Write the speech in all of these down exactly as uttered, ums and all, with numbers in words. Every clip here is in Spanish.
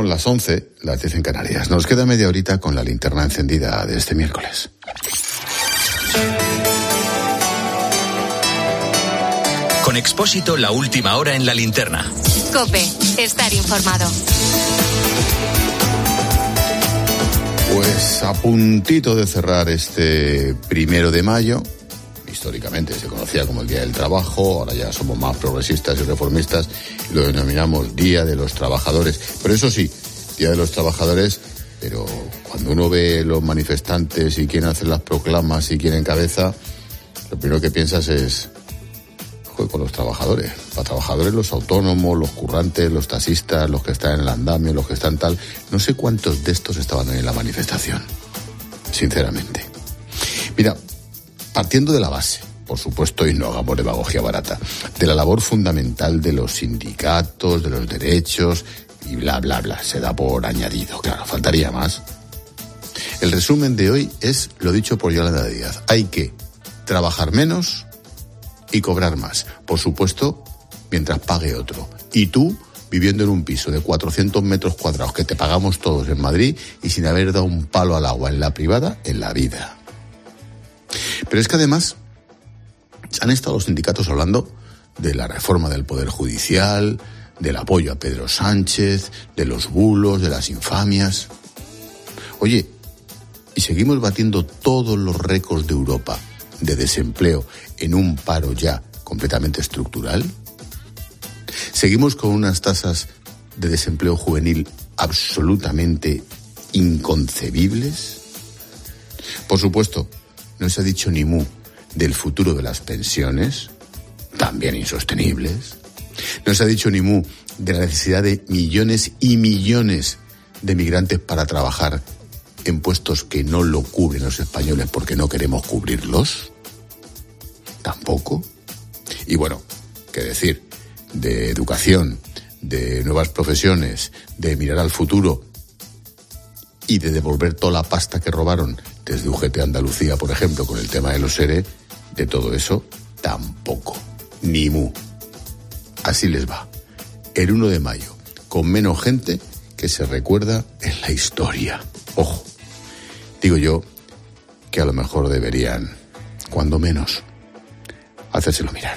Son las once, las diez en Canarias. Nos queda media horita con la linterna encendida de este miércoles. Con Expósito, la última hora en la linterna. COPE, estar informado. Pues a puntito de cerrar este primero de mayo, históricamente se conocía como el Día del Trabajo, ahora ya somos más progresistas y reformistas, y lo denominamos Día de los Trabajadores. Pero eso sí, Día de los Trabajadores, pero cuando uno ve los manifestantes y quién hace las proclamas y quién encabeza, lo primero que piensas es, joder, con los trabajadores. Para trabajadores, los autónomos, los currantes, los taxistas, los que están en el andamio, los que están tal. No sé cuántos de estos estaban en la manifestación, sinceramente. Mira, partiendo de la base, por supuesto, y no hagamos demagogia barata, de la labor fundamental de los sindicatos, de los derechos, y bla, bla, bla, se da por añadido, claro, faltaría más. El resumen de hoy es lo dicho por Yolanda Díaz. Hay que trabajar menos y cobrar más, por supuesto, mientras pague otro. Y tú, viviendo en un piso de cuatrocientos metros cuadrados que te pagamos todos en Madrid y sin haber dado un palo al agua en la privada en la vida. Pero es que además han estado los sindicatos hablando de la reforma del Poder Judicial, del apoyo a Pedro Sánchez, de los bulos, de las infamias. Oye, y seguimos batiendo todos los récords de Europa de desempleo en un paro ya completamente estructural. Seguimos con unas tasas de desempleo juvenil absolutamente inconcebibles. Por supuesto, no se ha dicho ni mu del futuro de las pensiones, también insostenibles. No se ha dicho ni mu de la necesidad de millones y millones de migrantes para trabajar en puestos que no lo cubren los españoles porque no queremos cubrirlos. Tampoco. Y bueno, qué decir de educación, de nuevas profesiones, de mirar al futuro y de devolver toda la pasta que robaron desde U G T Andalucía, por ejemplo, con el tema de los ERE. De todo eso, tampoco. Ni mu. Así les va. El uno de mayo, con menos gente que se recuerda en la historia. Ojo, digo yo que a lo mejor deberían, cuando menos, hacérselo mirar.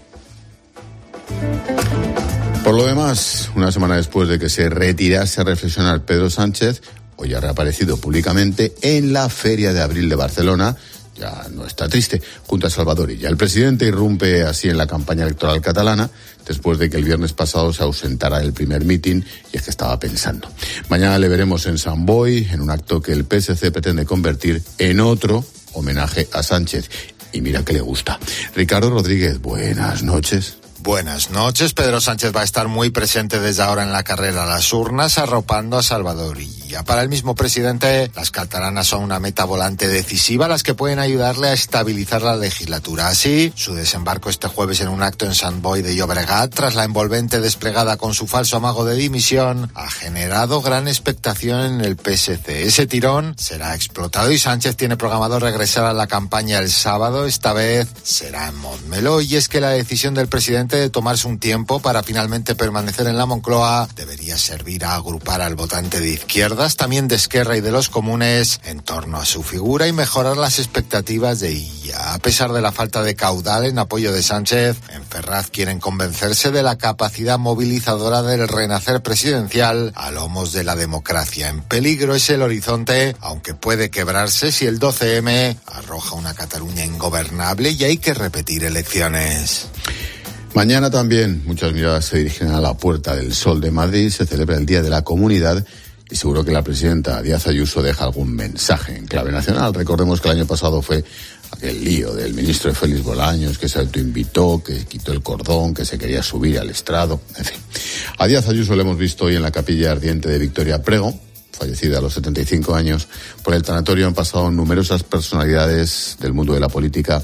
Por lo demás, una semana después de que se retirase a reflexionar Pedro Sánchez, hoy ha reaparecido públicamente en la Feria de Abril de Barcelona. Ya no está triste, junto a Salvador Illa. El presidente irrumpe así en la campaña electoral catalana, después de que el viernes pasado se ausentara del primer mitin, y es que estaba pensando. Mañana le veremos en Sant Boi, en un acto que el P S C pretende convertir en otro homenaje a Sánchez. Y mira que le gusta. Ricardo Rodríguez, buenas noches. Buenas noches. Pedro Sánchez va a estar muy presente desde ahora en la carrera a las urnas, arropando a Salvador Illa. Para el mismo presidente, las catalanas son una meta volante decisiva, las que pueden ayudarle a estabilizar la legislatura. Así, su desembarco este jueves en un acto en Sant Boi de Llobregat, tras la envolvente desplegada con su falso amago de dimisión, ha generado gran expectación en el P S C. Ese tirón será explotado y Sánchez tiene programado regresar a la campaña el sábado. Esta vez será en Montmeló, y es que la decisión del presidente de tomarse un tiempo para finalmente permanecer en la Moncloa debería servir a agrupar al votante de izquierdas, también de Esquerra y de los comunes, en torno a su figura y mejorar las expectativas de Illa. A pesar de la falta de caudal en apoyo de Sánchez, en Ferraz quieren convencerse de la capacidad movilizadora del renacer presidencial a lomos de la democracia. En peligro es el horizonte, aunque puede quebrarse si el doce eme arroja una Cataluña ingobernable y hay que repetir elecciones. Mañana también muchas miradas se dirigen a la Puerta del Sol de Madrid. Se celebra el Día de la Comunidad y seguro que la presidenta Díaz Ayuso deja algún mensaje en clave nacional. Recordemos que el año pasado fue aquel lío del ministro Félix Bolaños, que se autoinvitó, que quitó el cordón, que se quería subir al estrado, en fin. A Díaz Ayuso lo hemos visto hoy en la capilla ardiente de Victoria Prego, fallecida a los setenta y cinco años. Por el tanatorio han pasado numerosas personalidades del mundo de la política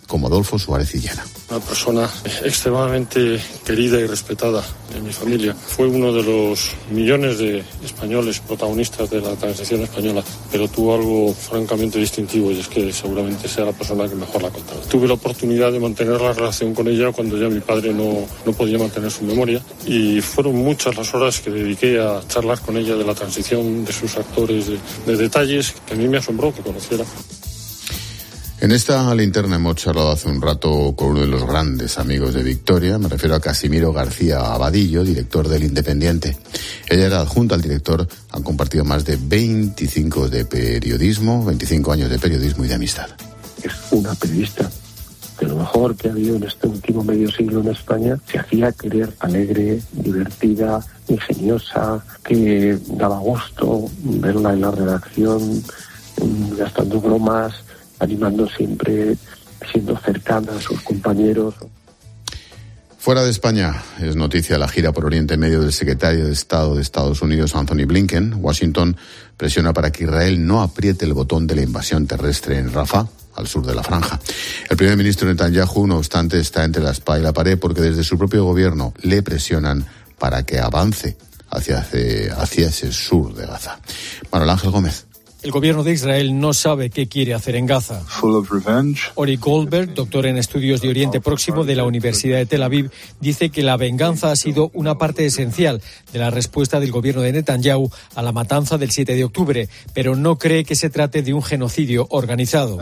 como Adolfo Suárez Illana. Una persona extremadamente querida y respetada en mi familia. Fue uno de los millones de españoles protagonistas de la transición española, pero tuvo algo francamente distintivo, y es que seguramente sea la persona que mejor la ha contado. Tuve la oportunidad de mantener la relación con ella cuando ya mi padre no, no podía mantener su memoria, y fueron muchas las horas que dediqué a charlar con ella de la transición, de sus actores, de, de detalles que a mí me asombró que conociera. En esta linterna hemos charlado hace un rato con uno de los grandes amigos de Victoria, me refiero a Casimiro García Abadillo, director del Independiente. Ella era adjunta al director, han compartido más de veinticinco de periodismo, veinticinco años de periodismo y de amistad. Es una periodista de lo mejor que ha habido en este último medio siglo en España. Se hacía querer, alegre, divertida, ingeniosa, que daba gusto verla en la redacción, gastando bromas, animando siempre, siendo cercana a sus compañeros. Fuera de España, es noticia la gira por Oriente Medio del secretario de Estado de Estados Unidos, Anthony Blinken. Washington presiona para que Israel no apriete el botón de la invasión terrestre en Rafah, al sur de la franja. El primer ministro Netanyahu, no obstante, está entre la espada y la pared porque desde su propio gobierno le presionan para que avance hacia, hacia ese sur de Gaza. Manuel Ángel Gómez. El gobierno de Israel no sabe qué quiere hacer en Gaza. Ori Goldberg, doctor en estudios de Oriente Próximo de la Universidad de Tel Aviv, dice que la venganza ha sido una parte esencial de la respuesta del gobierno de Netanyahu a la matanza del siete de octubre, pero no cree que se trate de un genocidio organizado.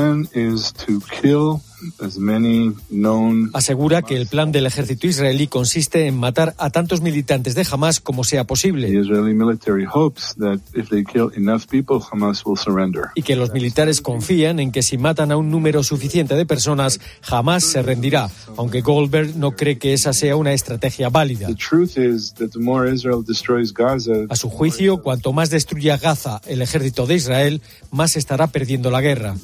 Asegura que el plan del ejército israelí consiste en matar a tantos militantes de Hamás como sea posible. Y que los militares confían en que si matan a un número suficiente de personas, Hamás se rendirá, aunque Goldberg no cree que esa sea una estrategia válida. A su juicio, cuanto más destruya Gaza el ejército de Israel, más estará perdiendo la guerra.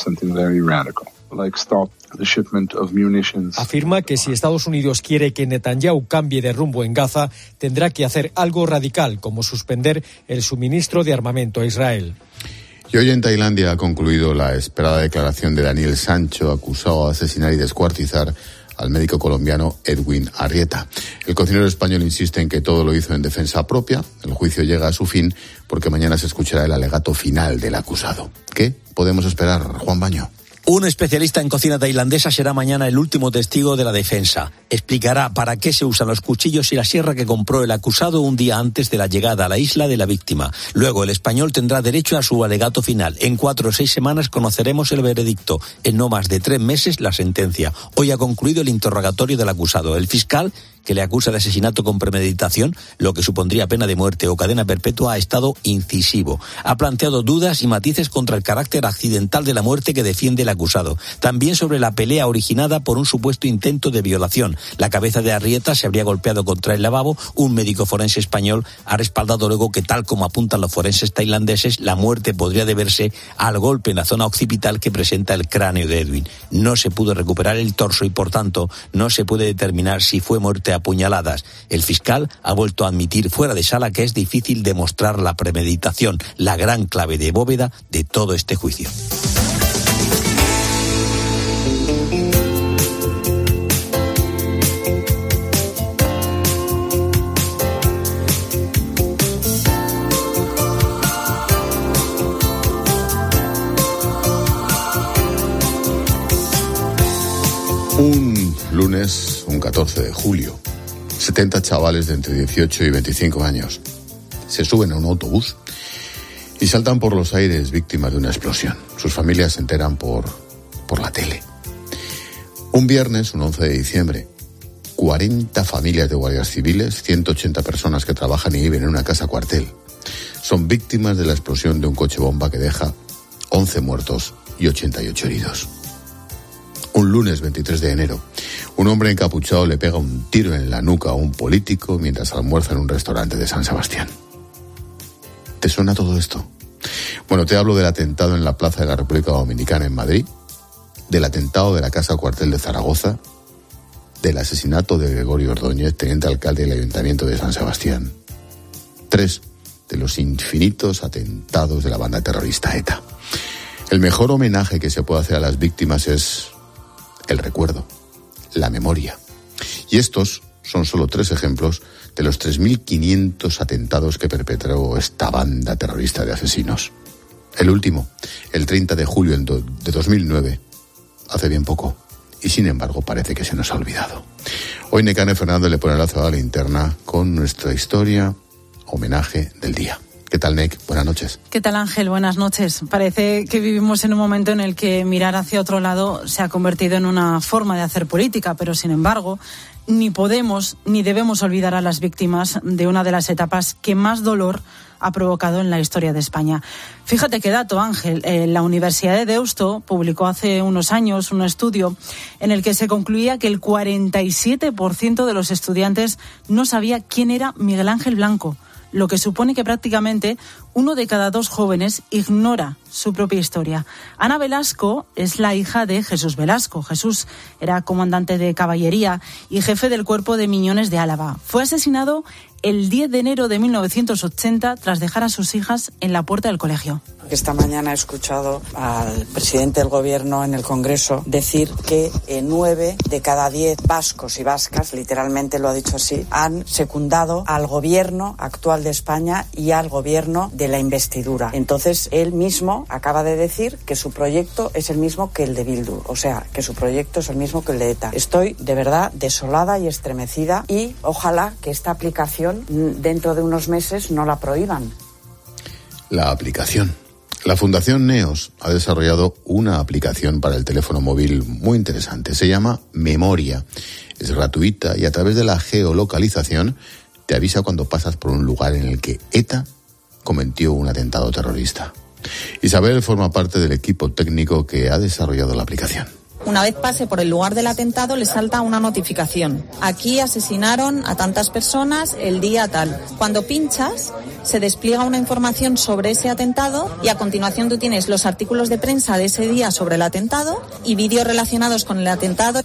Afirma que si Estados Unidos quiere que Netanyahu cambie de rumbo en Gaza, tendrá que hacer algo radical, como suspender el suministro de armamento a Israel. Y hoy en Tailandia ha concluido la esperada declaración de Daniel Sancho, acusado de asesinar y descuartizar al médico colombiano Edwin Arrieta. El cocinero español insiste en que todo lo hizo en defensa propia. El juicio llega a su fin porque mañana se escuchará el alegato final del acusado. ¿Qué podemos esperar, Juan Baño? Un especialista en cocina tailandesa será mañana el último testigo de la defensa. Explicará para qué se usan los cuchillos y la sierra que compró el acusado un día antes de la llegada a la isla de la víctima. Luego, el español tendrá derecho a su alegato final. En cuatro o seis semanas conoceremos el veredicto. En no más de tres meses, la sentencia. Hoy ha concluido el interrogatorio del acusado. El fiscal, que le acusa de asesinato con premeditación, lo que supondría pena de muerte o cadena perpetua, ha estado incisivo. Ha planteado dudas y matices contra el carácter accidental de la muerte que defiende el acusado. También sobre la pelea originada por un supuesto intento de violación. La cabeza de Arrieta se habría golpeado contra el lavabo. Un médico forense español ha respaldado luego que, tal como apuntan los forenses tailandeses, la muerte podría deberse al golpe en la zona occipital que presenta el cráneo de Edwin. No se pudo recuperar el torso y, por tanto, no se puede determinar si fue muerte a puñaladas. El fiscal ha vuelto a admitir fuera de sala que es difícil demostrar la premeditación, la gran clave de bóveda de todo este juicio. Un lunes, un catorce de julio, setenta chavales de entre dieciocho y veinticinco años se suben a un autobús y saltan por los aires víctimas de una explosión. Sus familias se enteran por, por la tele. Un viernes, un once de diciembre, cuarenta familias de guardias civiles, ciento ochenta personas que trabajan y viven en una casa cuartel, son víctimas de la explosión de un coche bomba que deja once muertos y ochenta y ocho heridos. Un lunes veintitrés de enero, un hombre encapuchado le pega un tiro en la nuca a un político mientras almuerza en un restaurante de San Sebastián. ¿Te suena todo esto? Bueno, te hablo del atentado en la Plaza de la República Dominicana en Madrid, del atentado de la Casa Cuartel de Zaragoza, del asesinato de Gregorio Ordóñez, teniente alcalde del Ayuntamiento de San Sebastián. Tres de los infinitos atentados de la banda terrorista ETA. El mejor homenaje que se puede hacer a las víctimas es el recuerdo, la memoria. Y estos son solo tres ejemplos de los tres mil quinientos atentados que perpetró esta banda terrorista de asesinos. El último, el treinta de julio de dos mil nueve, hace bien poco, y sin embargo parece que se nos ha olvidado. Hoy Nekane Fernández le pone el lazo a la linterna con nuestra historia, homenaje del día. ¿Qué tal, Nek? Buenas noches. ¿Qué tal, Ángel? Buenas noches. Parece que vivimos en un momento en el que mirar hacia otro lado se ha convertido en una forma de hacer política, pero sin embargo, ni podemos ni debemos olvidar a las víctimas de una de las etapas que más dolor ha provocado en la historia de España. Fíjate qué dato, Ángel. Eh, la Universidad de Deusto publicó hace unos años un estudio en el que se concluía que el cuarenta y siete por ciento de los estudiantes no sabía quién era Miguel Ángel Blanco, lo que supone que prácticamente uno de cada dos jóvenes ignora su propia historia. Ana Velasco es la hija de Jesús Velasco. Jesús era comandante de caballería y jefe del cuerpo de Miñones de Álava. Fue asesinado el diez de enero de mil novecientos ochenta tras dejar a sus hijas en la puerta del colegio. Esta mañana he escuchado al presidente del Gobierno en el Congreso decir que eh, nueve de cada diez vascos y vascas, literalmente lo ha dicho así, han secundado al Gobierno actual de España y al Gobierno de la investidura. Entonces, él mismo acaba de decir que su proyecto es el mismo que el de Bildu, o sea, que su proyecto es el mismo que el de ETA. Estoy de verdad desolada y estremecida y ojalá que esta aplicación dentro de unos meses no la prohíban. La aplicación. La Fundación Neos ha desarrollado una aplicación para el teléfono móvil muy interesante. Se llama Memoria. Es gratuita y a través de la geolocalización te avisa cuando pasas por un lugar en el que ETA cometió un atentado terrorista. Isabel forma parte del equipo técnico que ha desarrollado la aplicación. Una vez pase por el lugar del atentado, le salta una notificación. Aquí asesinaron a tantas personas el día tal. Cuando pinchas, se despliega una información sobre ese atentado y a continuación tú tienes los artículos de prensa de ese día sobre el atentado y vídeos relacionados con el atentado.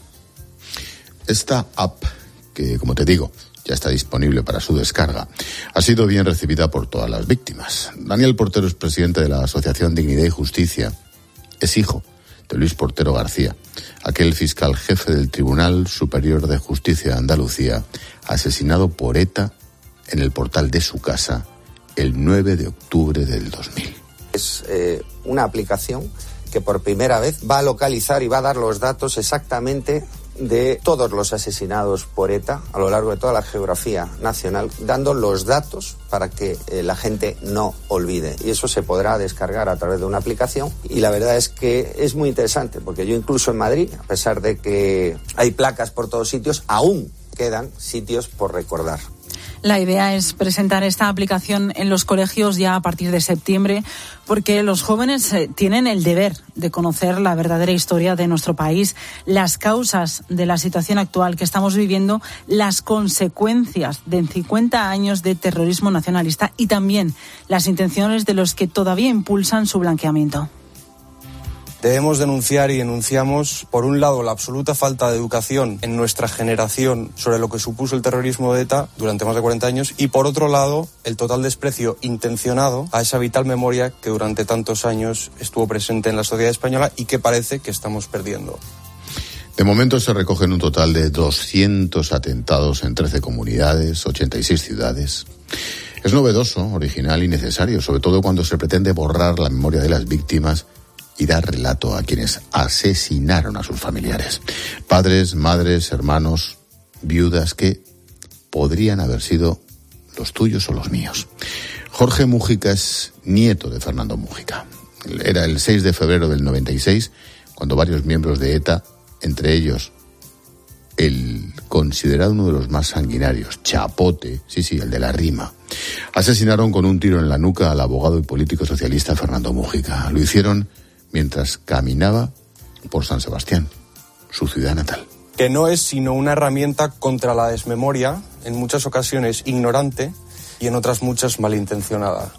Esta app, que como te digo, ya está disponible para su descarga, ha sido bien recibida por todas las víctimas. Daniel Portero es presidente de la Asociación Dignidad y Justicia. Es hijo de Luis Portero García, aquel fiscal jefe del Tribunal Superior de Justicia de Andalucía, asesinado por ETA en el portal de su casa el nueve de octubre del dos mil. Es eh, una aplicación que por primera vez va a localizar y va a dar los datos exactamente de todos los asesinados por ETA a lo largo de toda la geografía nacional, dando los datos para que eh, la gente no olvide. Y eso se podrá descargar a través de una aplicación. Y la verdad es que es muy interesante, porque yo incluso en Madrid, a pesar de que hay placas por todos sitios, aún quedan sitios por recordar. La idea es presentar esta aplicación en los colegios ya a partir de septiembre, porque los jóvenes tienen el deber de conocer la verdadera historia de nuestro país, las causas de la situación actual que estamos viviendo, las consecuencias de cincuenta años de terrorismo nacionalista y también las intenciones de los que todavía impulsan su blanqueamiento. Debemos denunciar y denunciamos, por un lado, la absoluta falta de educación en nuestra generación sobre lo que supuso el terrorismo de ETA durante más de cuarenta años y, por otro lado, el total desprecio intencionado a esa vital memoria que durante tantos años estuvo presente en la sociedad española y que parece que estamos perdiendo. De momento se recogen un total de doscientos atentados en trece comunidades, ochenta y seis ciudades. Es novedoso, original y necesario, sobre todo cuando se pretende borrar la memoria de las víctimas y dar relato a quienes asesinaron a sus familiares. Padres, madres, hermanos, viudas que podrían haber sido los tuyos o los míos. Jorge Mújica es nieto de Fernando Mújica. Era el seis de febrero del noventa y seis cuando varios miembros de ETA, entre ellos el considerado uno de los más sanguinarios, Chapote, sí, sí, el de la rima, asesinaron con un tiro en la nuca al abogado y político socialista Fernando Mújica. Lo hicieron mientras caminaba por San Sebastián, su ciudad natal. Que no es sino una herramienta contra la desmemoria, en muchas ocasiones ignorante y en otras muchas malintencionada.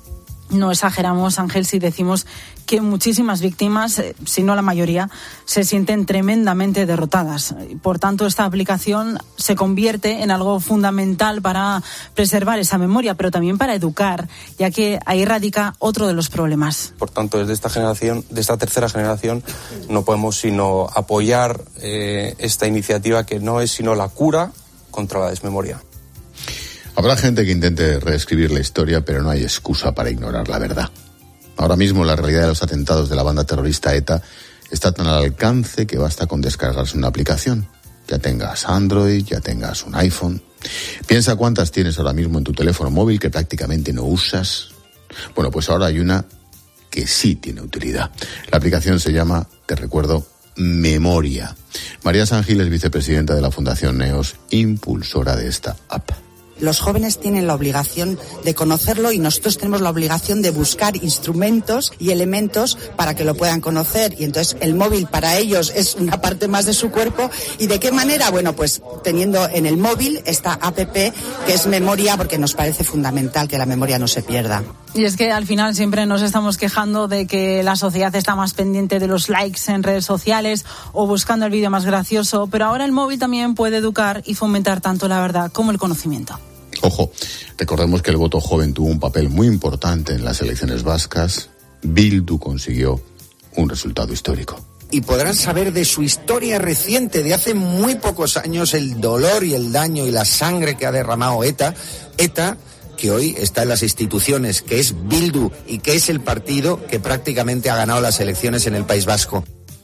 No exageramos, Ángel, si decimos que muchísimas víctimas, si no la mayoría, se sienten tremendamente derrotadas. Por tanto, esta aplicación se convierte en algo fundamental para preservar esa memoria, pero también para educar, ya que ahí radica otro de los problemas. Por tanto, desde esta generación, de esta tercera generación, no podemos sino apoyar eh, esta iniciativa, que no es sino la cura contra la desmemoria. Habrá gente que intente reescribir la historia, pero no hay excusa para ignorar la verdad. Ahora mismo la realidad de los atentados de la banda terrorista ETA está tan al alcance que basta con descargarse una aplicación. Ya tengas Android, ya tengas un iPhone. Piensa cuántas tienes ahora mismo en tu teléfono móvil que prácticamente no usas. Bueno, pues ahora hay una que sí tiene utilidad. La aplicación se llama, te recuerdo, Memoria. María San Gil es vicepresidenta de la Fundación Neos, impulsora de esta app. Los jóvenes tienen la obligación de conocerlo y nosotros tenemos la obligación de buscar instrumentos y elementos para que lo puedan conocer. Y entonces el móvil para ellos es una parte más de su cuerpo. ¿Y de qué manera? Bueno, pues teniendo en el móvil esta app que es Memoria, porque nos parece fundamental que la memoria no se pierda. Y es que al final siempre nos estamos quejando de que la sociedad está más pendiente de los likes en redes sociales o buscando el vídeo más gracioso, pero ahora el móvil también puede educar y fomentar tanto la verdad como el conocimiento. Ojo, recordemos que el voto joven tuvo un papel muy importante en las elecciones vascas. Bildu consiguió un resultado histórico. Y podrán saber de su historia reciente, de hace muy pocos años, el dolor y el daño y la sangre que ha derramado ETA. ETA, que hoy está en las instituciones, que es Bildu y que es el partido que prácticamente ha ganado las elecciones en el País Vasco.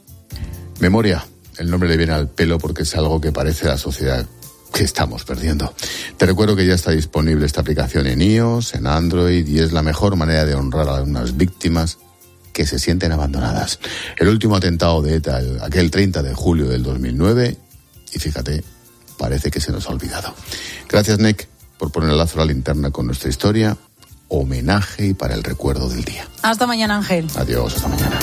Memoria, el nombre le viene al pelo porque es algo que parece la sociedad que estamos perdiendo. Te recuerdo que ya está disponible esta aplicación en iOS, en Android, y es la mejor manera de honrar a unas víctimas que se sienten abandonadas. El último atentado de ETA, el, aquel treinta de julio del dos mil nueve, y fíjate, parece que se nos ha olvidado. Gracias, Nick, por poner el lazo a la linterna con nuestra historia, homenaje y para el recuerdo del día. Hasta mañana, Ángel. Adiós, hasta mañana.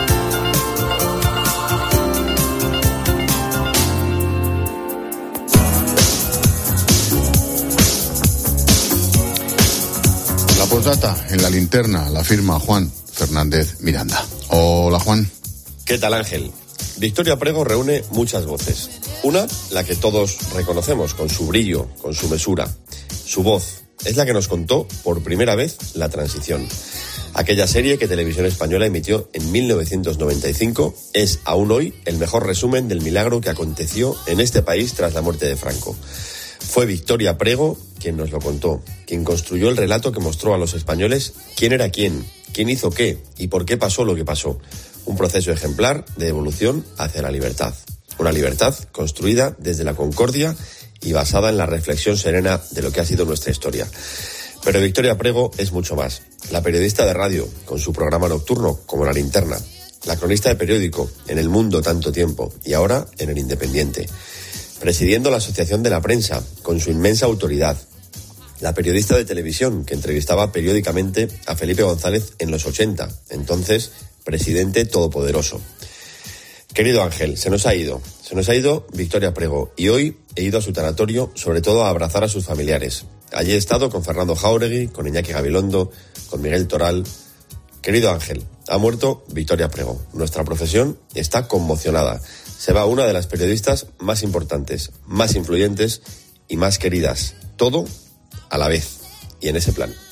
La postdata en la linterna la firma Juan Fernández Miranda. Hola, Juan. ¿Qué tal, Ángel? Victoria Prego reúne muchas voces. Una, la que todos reconocemos, con su brillo, con su mesura. Su voz es la que nos contó por primera vez La Transición. Aquella serie que Televisión Española emitió en mil novecientos noventa y cinco es aún hoy el mejor resumen del milagro que aconteció en este país tras la muerte de Franco. Fue Victoria Prego quien nos lo contó, quien construyó el relato que mostró a los españoles quién era quién, quién hizo qué y por qué pasó lo que pasó. Un proceso ejemplar de evolución hacia la libertad. Una libertad construida desde la concordia y basada en la reflexión serena de lo que ha sido nuestra historia. Pero Victoria Prego es mucho más. La periodista de radio, con su programa nocturno, como La Linterna. La cronista de periódico, en El Mundo tanto tiempo, y ahora en El Independiente. Presidiendo la Asociación de la Prensa, con su inmensa autoridad. La periodista de televisión, que entrevistaba periódicamente a Felipe González en los ochenta, entonces presidente todopoderoso. Querido Ángel, se nos ha ido, se nos ha ido Victoria Prego, y hoy he ido a su tanatorio, sobre todo a abrazar a sus familiares. Allí he estado con Fernando Jáuregui, con Iñaki Gabilondo, con Miguel Toral. Querido Ángel, ha muerto Victoria Prego. Nuestra profesión está conmocionada. Se va una de las periodistas más importantes, más influyentes y más queridas. Todo a la vez y en ese plan.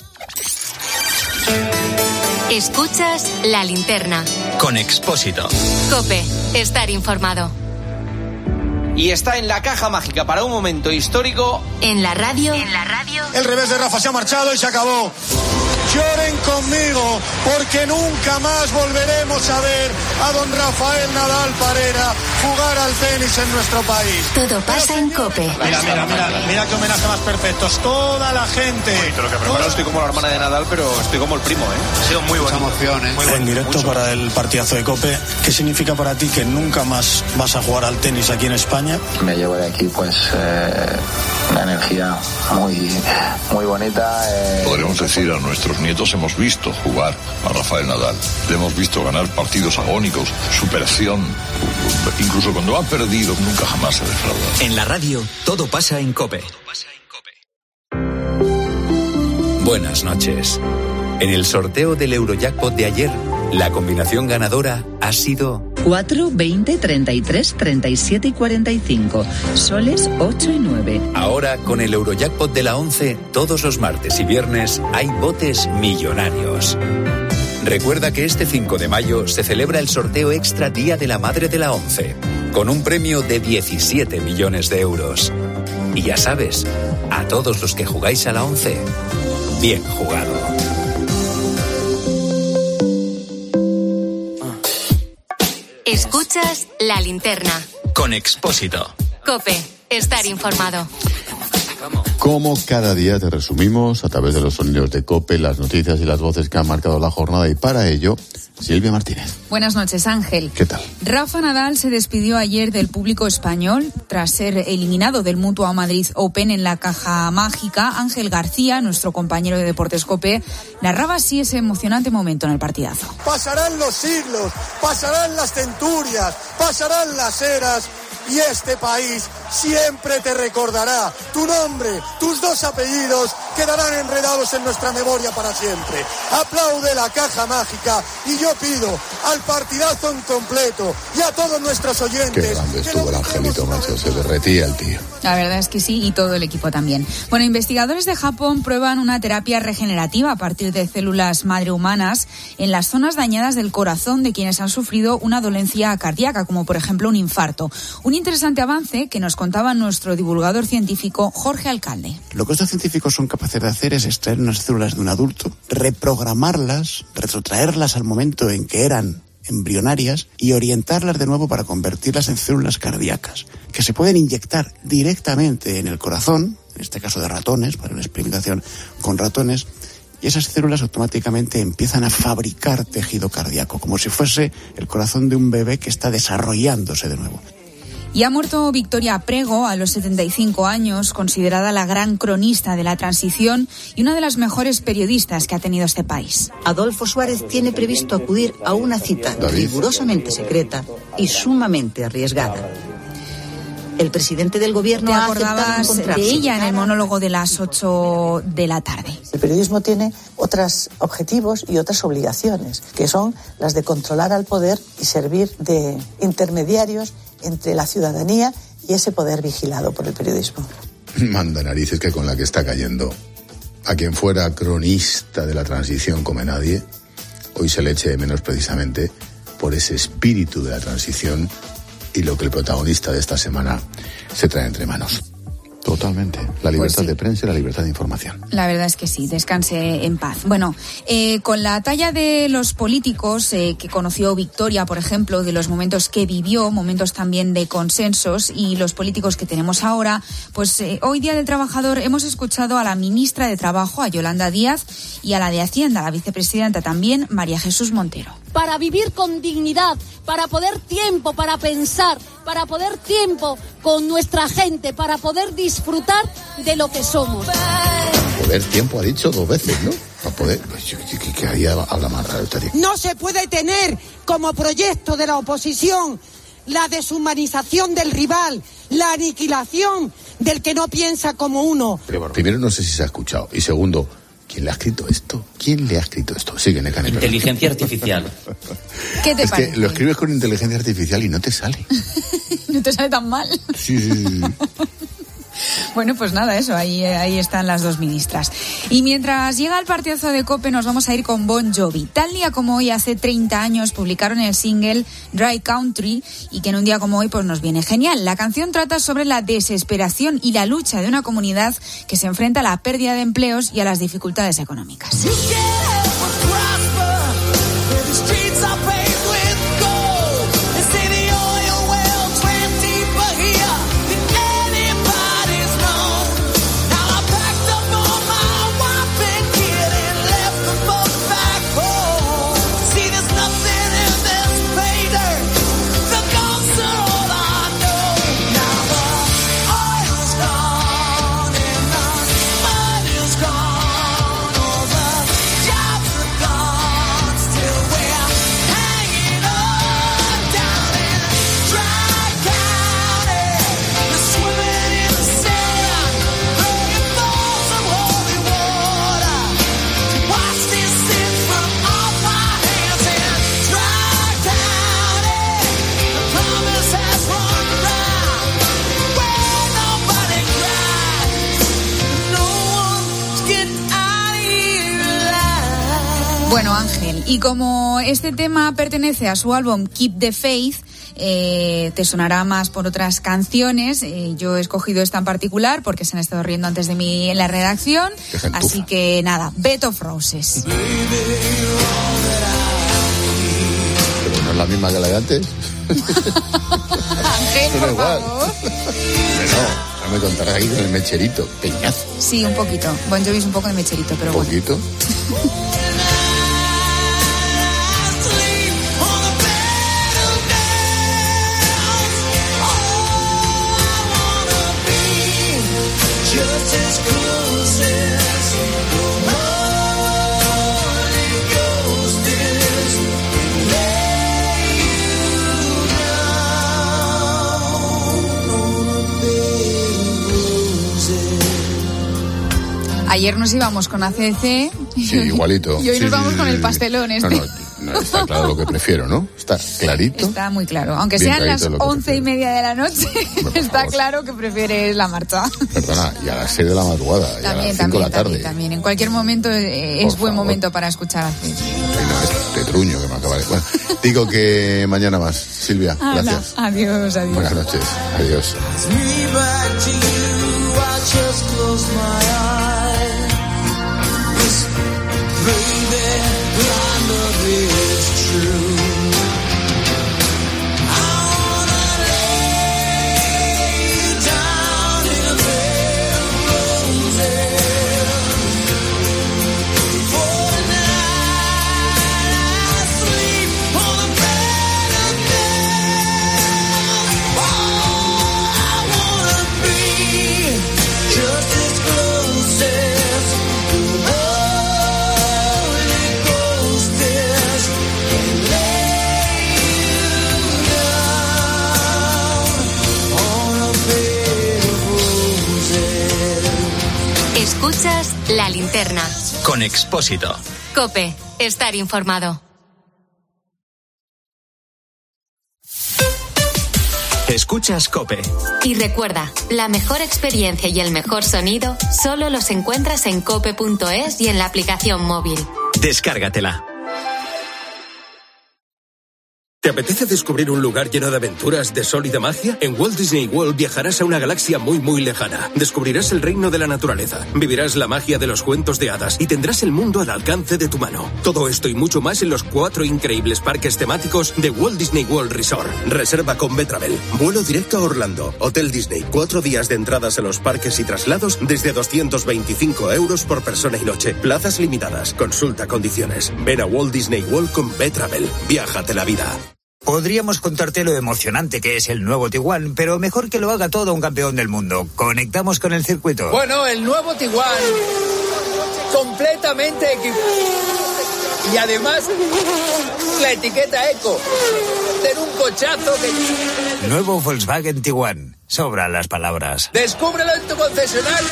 Escuchas La Linterna. Con Expósito. COPE. Estar informado. Y está en la caja mágica para un momento histórico. En la radio. En la radio. El revés de Rafa se ha marchado y se acabó. Lloren conmigo, porque nunca más volveremos a ver a don Rafael Nadal Parera jugar al tenis en nuestro país. Todo pasa en COPE. Mira, mira, mira, mira qué homenaje más perfecto. Toda la gente. Bonito lo que preparado. Estoy como la hermana de Nadal, pero estoy como el primo, ¿eh? Ha sido muy buena emoción, ¿eh? Muy en directo mucho. Para el partidazo de COPE. ¿Qué significa para ti que nunca más vas a jugar al tenis aquí en España? Me llevo de aquí, pues, eh, una energía muy, muy bonita. Eh, Podríamos decir a nuestros nietos, hemos visto jugar a Rafael Nadal, le hemos visto ganar partidos agónicos, superación, incluso cuando ha perdido nunca jamás se defrauda. En la radio todo pasa en COPE. Buenas noches. En el sorteo del Eurojackpot de ayer, la combinación ganadora ha sido cuatro, veinte, treinta y tres, treinta y siete y cuarenta y cinco. Soles ocho y nueve. Ahora, con el Eurojackpot de la once, todos los martes y viernes hay botes millonarios. Recuerda que este cinco de mayo se celebra el sorteo extra Día de la Madre de la once, con un premio de diecisiete millones de euros. Y ya sabes, a todos los que jugáis a la once, bien jugado. Escuchas La Linterna. Con Expósito. COPE. Estar informado. Como cada día te resumimos a través de los sonidos de COPE las noticias y las voces que han marcado la jornada, y para ello, Silvia Martínez. Buenas noches, Ángel. ¿Qué tal? Rafa Nadal se despidió ayer del público español tras ser eliminado del Mutua Madrid Open en la caja mágica. Ángel García, nuestro compañero de Deportes COPE, narraba así ese emocionante momento en el partidazo. Pasarán los siglos, pasarán las centurias, pasarán las eras, y este país siempre te recordará. Tu nombre, tus dos apellidos quedarán enredados en nuestra memoria para siempre. Aplaude la caja mágica y yo pido al partidazo en completo y a todos nuestros oyentes. Qué grande estuvo el angelito, macho, se derretía el tío. La verdad es que sí, y todo el equipo también. Bueno, investigadores de Japón prueban una terapia regenerativa a partir de células madre humanas en las zonas dañadas del corazón de quienes han sufrido una dolencia cardíaca, como por ejemplo un infarto. Un interesante avance que nos contaba nuestro divulgador científico Jorge Alcalde. Lo que estos científicos son capaces de hacer es extraer unas células de un adulto, reprogramarlas, retrotraerlas al momento en que eran embrionarias y orientarlas de nuevo para convertirlas en células cardíacas, que se pueden inyectar directamente en el corazón, en este caso de ratones, para una experimentación con ratones, y esas células automáticamente empiezan a fabricar tejido cardíaco, como si fuese el corazón de un bebé que está desarrollándose de nuevo. Y ha muerto Victoria Prego a los setenta y cinco años, considerada la gran cronista de la transición y una de las mejores periodistas que ha tenido este país. Adolfo Suárez tiene previsto acudir a una cita rigurosamente secreta y sumamente arriesgada. El presidente del gobierno ha acordabas de ella en el monólogo de las ocho de la tarde. El periodismo tiene otros objetivos y otras obligaciones, que son las de controlar al poder y servir de intermediarios entre la ciudadanía y ese poder vigilado por el periodismo. Manda narices que con la que está cayendo a quien fuera cronista de la transición come nadie, hoy se le eche de menos precisamente por ese espíritu de la transición y lo que el protagonista de esta semana se trae entre manos. Totalmente. La libertad pues sí. de prensa y la libertad de información. La verdad es que sí, descanse en paz. Bueno, eh, con la talla de los políticos eh, que conoció Victoria, por ejemplo, de los momentos que vivió, momentos también de consensos, y los políticos que tenemos ahora, pues eh, hoy Día del Trabajador hemos escuchado a la ministra de Trabajo, a Yolanda Díaz, y a la de Hacienda, la vicepresidenta también, María Jesús Montero. Para vivir con dignidad, para poder tiempo, para pensar, para poder tiempo con nuestra gente, para poder disfrutar de lo que somos. Poder tiempo ha dicho dos veces, ¿no? Para poder, que, que, que ahí habla más raro. No se puede tener como proyecto de la oposición la deshumanización del rival, la aniquilación del que no piensa como uno. Pero primero, no sé si se ha escuchado, y segundo, ¿quién le ha escrito esto? ¿Quién le ha escrito esto? Sigue, Necane. Inteligencia artificial. ¿Qué te es parece? que lo escribes con inteligencia artificial y no te sale. No te sale tan mal. Sí, sí, sí. Bueno, pues nada, eso, ahí, ahí están las dos ministras. Y mientras llega el partidazo de COPE, nos vamos a ir con Bon Jovi. Tal día como hoy, hace treinta años, publicaron el single Dry Country, y que en un día como hoy pues nos viene genial. La canción trata sobre la desesperación y la lucha de una comunidad que se enfrenta a la pérdida de empleos y a las dificultades económicas. Bueno, Ángel, y como este tema pertenece a su álbum Keep the Faith, eh, te sonará más por otras canciones. Eh, yo he escogido esta en particular porque se han estado riendo antes de mí en la redacción. Así que nada, Bed of Roses. Pero no es la misma que la de antes. Ángel, por favor. No, no me contarás ahí con el mecherito, peñazo. Sí, un poquito. Bon Jovi es un poco de mecherito, pero ¿Un poquito? Bueno. Ayer nos íbamos con A C D C. Sí, igualito. Y hoy sí, nos sí, vamos sí, con sí. el pastelón este. No, no, no, está claro lo que prefiero, ¿no? Está clarito. Está muy claro. Aunque Bien sean las clarito lo que once y media de la noche, Bueno, está claro que prefieres la marcha. Perdona, y a las seis de la madrugada, y a También, las cinco también, de la tarde. también, también. En cualquier momento eh, es Por buen favor. momento para escuchar a C D C. Ay, no, es tetruño que me acaba de... Bueno, digo que mañana más. Silvia, Hala, gracias. Adiós, adiós. Buenas noches. Adiós. Escuchas La Linterna. Con Expósito. COPE. Estar informado. Escuchas COPE. Y recuerda, la mejor experiencia y el mejor sonido solo los encuentras en cope punto es y en la aplicación móvil. Descárgatela. ¿Te apetece descubrir un lugar lleno de aventuras, de sol y de magia? En Walt Disney World viajarás a una galaxia muy muy lejana. Descubrirás el reino de la naturaleza, vivirás la magia de los cuentos de hadas y tendrás el mundo al alcance de tu mano. Todo esto y mucho más en los cuatro increíbles parques temáticos de Walt Disney World Resort. Reserva con Betravel. Vuelo directo a Orlando. Hotel Disney. Cuatro días de entradas a los parques y traslados desde doscientos veinticinco euros por persona y noche. Plazas limitadas. Consulta condiciones. Ven a Walt Disney World con Betravel. Viájate la vida. Podríamos contarte lo emocionante que es el nuevo Tiguan, pero mejor que lo haga todo un campeón del mundo. Conectamos con el circuito. Bueno, el nuevo Tiguan, completamente equipado. Y además, la etiqueta Eco. Tener un cochazo que... Nuevo Volkswagen Tiguan. Sobran las palabras. Descúbrelo en tu concesionario.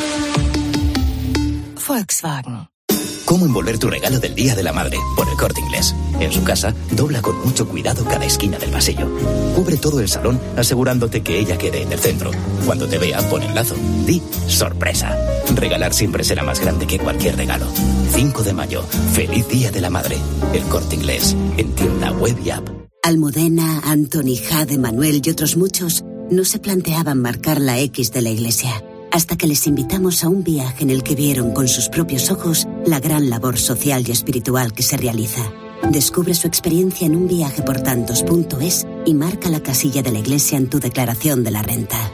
Volkswagen. ¿Cómo envolver tu regalo del Día de la Madre? Por El Corte Inglés. En su casa, dobla con mucho cuidado cada esquina del pasillo. Cubre todo el salón, asegurándote que ella quede en el centro. Cuando te vea, pon el lazo. Di sorpresa. Regalar siempre será más grande que cualquier regalo. cinco de mayo. Feliz Día de la Madre. El Corte Inglés. En tienda web y app. Almudena, Antoni, Jade, Manuel y otros muchos no se planteaban marcar la X de la iglesia, hasta que les invitamos a un viaje en el que vieron con sus propios ojos la gran labor social y espiritual que se realiza. Descubre su experiencia en unviajeportantos punto es y marca la casilla de la iglesia en tu declaración de la renta.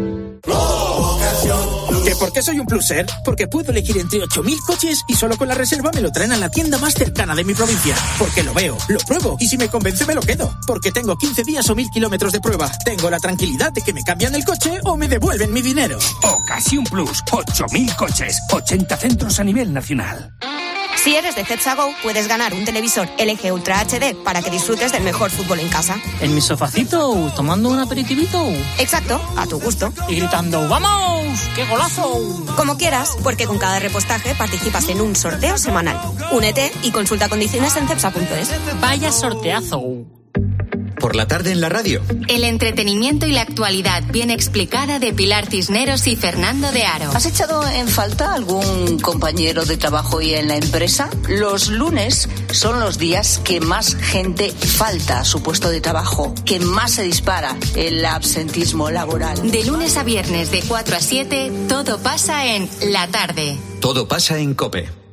¿Que por qué soy un pluser? Porque puedo elegir entre ocho mil coches y solo con la reserva me lo traen a la tienda más cercana de mi provincia. Porque lo veo, lo pruebo y si me convence me lo quedo. Porque tengo quince días o mil kilómetros de prueba. Tengo la tranquilidad de que me cambian el coche o me devuelven mi dinero. Ocasión Plus, ocho mil coches, ochenta centros a nivel nacional. Si eres de Cepsa Go, puedes ganar un televisor L G Ultra H D para que disfrutes del mejor fútbol en casa. ¿En mi sofacito, tomando un aperitivito? Exacto, a tu gusto. Y gritando, ¡vamos! ¡Qué golazo! Como quieras, porque con cada repostaje participas en un sorteo semanal. Únete y consulta condiciones en cepsa punto es. ¡Vaya sorteazo! por la tarde en la radio. El entretenimiento y la actualidad bien explicada de Pilar Cisneros y Fernando de Aro. ¿Has echado en falta algún compañero de trabajo y en la empresa? Los lunes son los días que más gente falta a su puesto de trabajo, que más se dispara el absentismo laboral. De lunes a viernes de cuatro a siete, todo pasa en La Tarde. Todo pasa en COPE.